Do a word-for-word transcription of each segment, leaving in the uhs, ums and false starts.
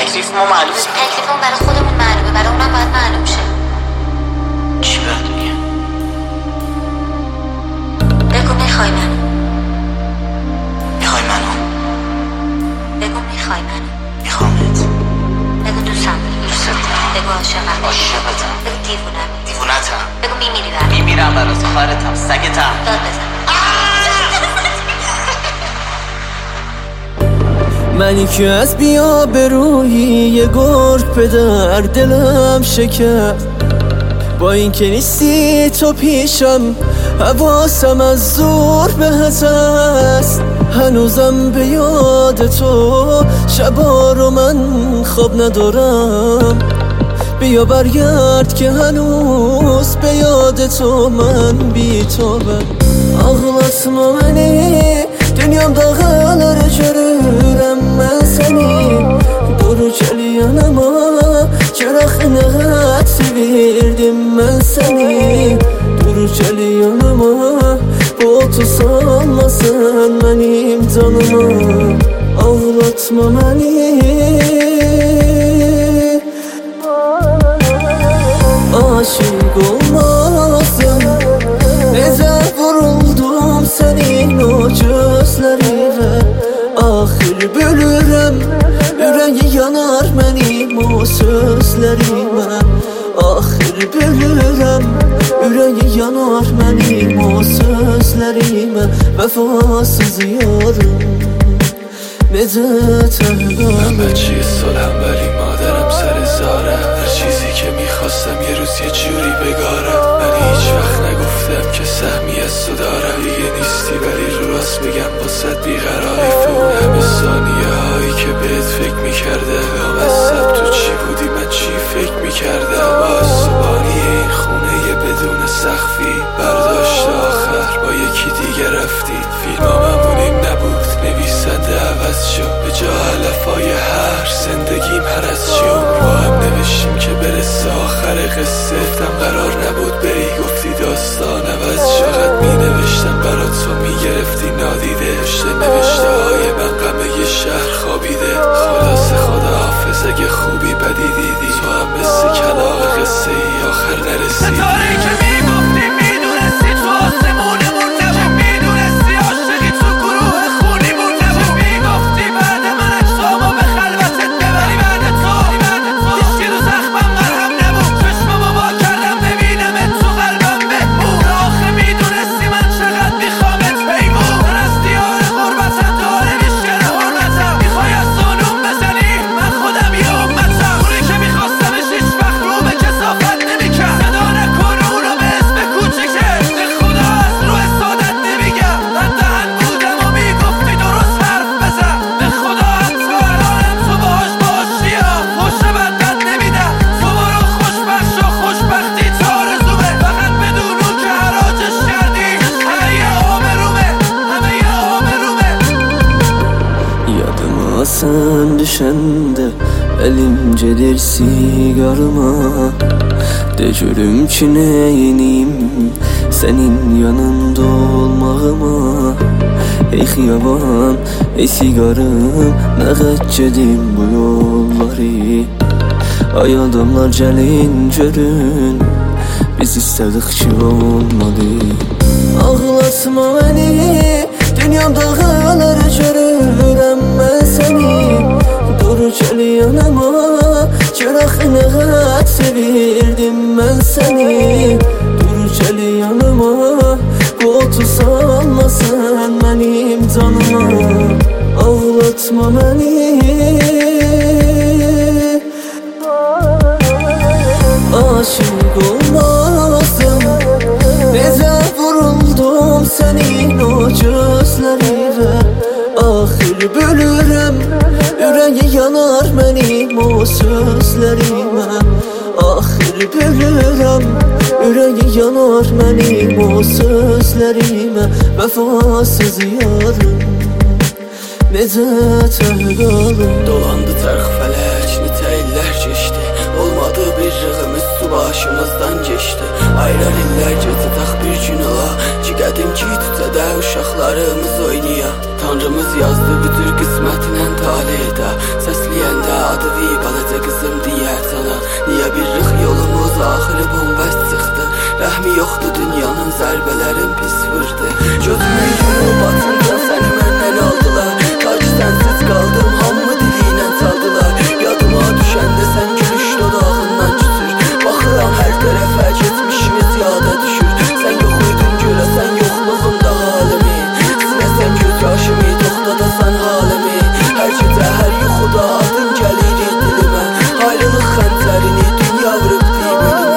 تکلیف ما معلومه. تکلیف ما برای خودمون معلومه، برای اونم باید معلوم شه. چی باید بگم؟ بگو میخوای منو. میخوای منو؟ بگو میخوای منو. میخوامت. بگو دوستم داری. دوستت دارم. بگو عاشقم. عاشقتم. بگو دیوونم. دیوونتم. بگو میمیری برام. میمیرم برات. خواهرتم. سگتم. داد بزن. منی که از بیا به روحی یه گرگ به در دلم شکر، با این که نیستی تو پیشم حواسم از زور بهت است. هنوزم به یاد تو شبا رو من خواب ندارم. بیا برگرد که هنوز به یاد تو من بی توبم. Ağlatma beni, dünyamda kalır görürüm ben seni. Dur gel yanıma, cerahına sevirdim ben seni. Dur gel yanıma, botu salmasın benim canıma. Ağlatma beni, aşık olmazdım. Nece vuruldum senin o gözlerine. Ahir bölürüm, yüreği yanar benim o sözlerime. Ahir bölürüm, yüreği yanar benim o sözlerime. Vefasız yarım nece tevbem. من بچه سالم ولی مادرم سر زاره. هر چیزی که میخواستم یه روز یه جوری بگارم. من هیچ وقت نگفتم که سهمی از تو دارم. دیگه نیستی ولی رو راست بگم باست بیقراری. تو اون همه ثانیه هایی که بهت فکر میکردم از سب تو چی بودی من چی فکر میکردم. با صبحانی این خونه یه بدون سخفی برداشت آخر با یکی دیگه رفتی. فیلم همونیم نبود نویسنده عوض شد. به جا علفای هر زندگیم هر از شد. با هم نوشتیم که برسه آخر قصه. گفتم قرار نبود بری گفتی داستان عوض شد. فقط می نوشتم برات تو می گرفتی نادیده. پشت نوشته های من غم یه شهر خوابیده. خلاص خدا حافظ اگه خوبی بدی دیدی. تو هم مثل کلاغ قصه ای آخر نرسیدی. ستاره که می گفتی می دونستی تو آسمونمون نبود. می دونستی عاشقی تو گروه خونیمون نبود. می گفتی بعد من اجسامو به خلوتت ببری. بعد تو هیچی رو زخمم مرهم نبود. چشممو با کردم ببینمت تو قلبم بهبود. آخه می دونستی من چقدر میخوامت پیمون. من از دیار غربتم داره میشکنه حرمتم. میخوای از زنون بزنی من خودم یه امتم. اونی که میخواستمش هیچ وقت رو به کسافت نمیکرد. صدا نکن اونو به اسم کوچیکش. به خدا از رو سادت نمیگم. من دهن بودم و میگفتی درست حرف بزن. به خدا حتی الانم تو باهاش باشی ها خوش بدت نمیدم. تو برو خوشبخت شو خوشبختی تا آرزومه. فقط بدون اون که حراجش کردی همه یه آبرومه. همه یه آبرومه. Yadıma sen düşende elim gelir sigarıma. De görüm ki neyiniyim senin yanında olmağıma. Ey xiyaban, ey sigarım, ne geçedim bu yolları. Ay adamlar gelin görün, biz istedik ki olmadı. Ağlatma beni, dünyamda kalır görürüm ben seni. Dur gel yanıma, cerahına sevirdim ben seni. Dur gel yanıma, botu salmasın benim canıma. Ağlatma beni, aşık olmazdım. Nece vuruldum senin o gözlerine. Ahir bölürüm, yüreği yanar benim o sözlerime. Ahir bölürüm, yüreği yanar benim o sözlerime. Vefasız yarım nece tevgalım. Dolandı tərx fələk, nitə illər keçdi. Olmadı bir rığım üstü başımızdan geçti. Aylar illər gecə taxt bir gün ola ki qədim gitcədə uşaqlarımız oynaya. Tanrımız yazdı bütün qismətinə taleydə, səsləyəndə adı balaca qızım deyər sana. Niyə bir rıx yolumuz axırı bombast çıxdı, rəhmi yoxdur dünyanın, zərbələrin pis vurdu. Gözümün yolu batınca səni məndən aldılar, ta ki sənsiz qaldım, hamı diliylə çaldılar. Yadıma düşəndə sən gülüş dodağından küsür, baxıram hər tərəfə, geçmişimiz yada düşür. Sən yox idin görəsən yoxluğumda halimi, siləsən göz yaşımı, toxtadasan halimi. Hər gecə, hər yuxuda adın gəlir dilimə, ayrılıq xəncərini dünya vurub deyib ölümə.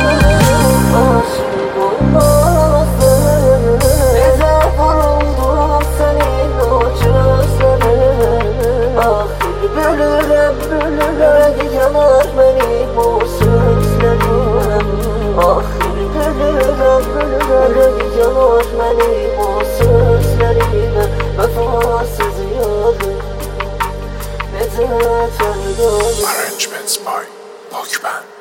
Aşıq olmasın, necə vuruldum sənin o gözlərinə. Axır bölürəm, bölürəm, yanar mənim o sözlərim. Axır bölürəm, bölürəm, yanar mənim o sözlərimə. Vəfasız yarım, necə fərqalım. Arrangements by Pokemon.